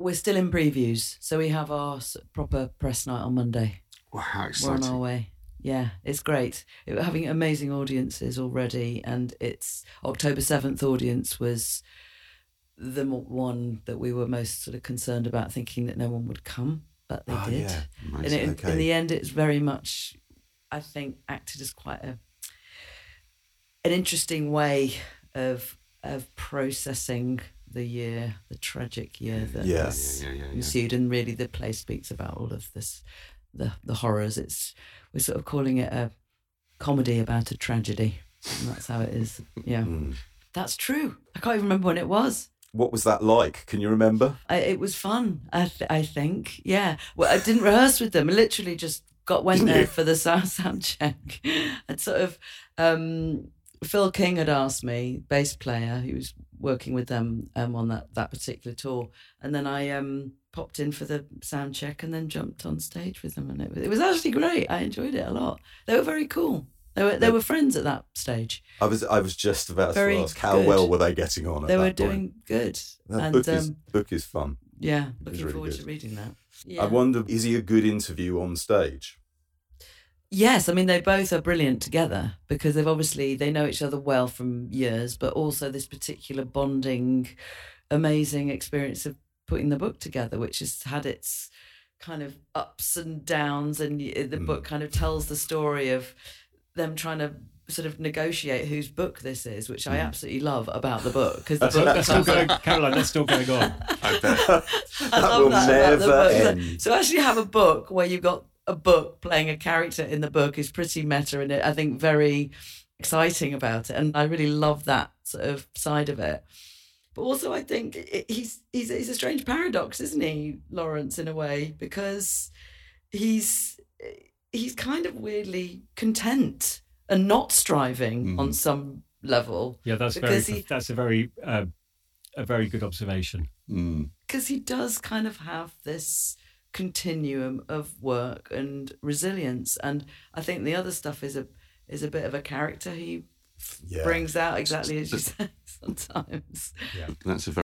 We're still in previews, so we have our proper press night on Monday. Wow, how exciting. We're on our way. Yeah, it's great. We're having amazing audiences already, and its October 7th audience was the one that we were most sort of concerned about, thinking that no one would come, but they did. Yeah. And Amazing. in the end, it's very much, I think, acted as quite an interesting way of processing the year, the tragic year that ensued, and really the play speaks about all of this, the horrors. We're sort of calling it a comedy about a tragedy, and that's how it is. Yeah, That's true. I can't even remember when it was. What was that like? Can you remember? It was fun, I think. Yeah. Well, I didn't rehearse with them. I literally just went there for the sound check. And sort of Phil King had asked me, bass player, who was working with them on that particular tour, and then I popped in for the sound check and then jumped on stage with them, and it was actually great. I enjoyed it a lot. They were very cool. They were friends at that stage. I was just about Very to ask, how good. well were they getting on at They that were point? doing good. That book is fun. Yeah, It was looking really forward good. to reading that. Yeah. I wonder, is he a good interview on stage? Yes, I mean, they both are brilliant together because they know each other well from years, but also this particular bonding, amazing experience of putting the book together, which has had its kind of ups and downs, and the book kind of tells the story of them trying to sort of negotiate whose book this is, which I absolutely love about the book, because the book That's still going, Caroline, that's still going on. I bet. I love will that about the never book. end. So actually have a book where you've got a book playing a character in the book is pretty meta, and I think very exciting about it. And I really love that sort of side of it. But also I think he's a strange paradox, isn't he, Lawrence, in a way, because he's kind of weirdly content and not striving on some level. Yeah, that's a very good observation. Because he does kind of have this continuum of work and resilience, and I think the other stuff is a bit of a character he brings out, exactly as you say sometimes. Yeah, That's a very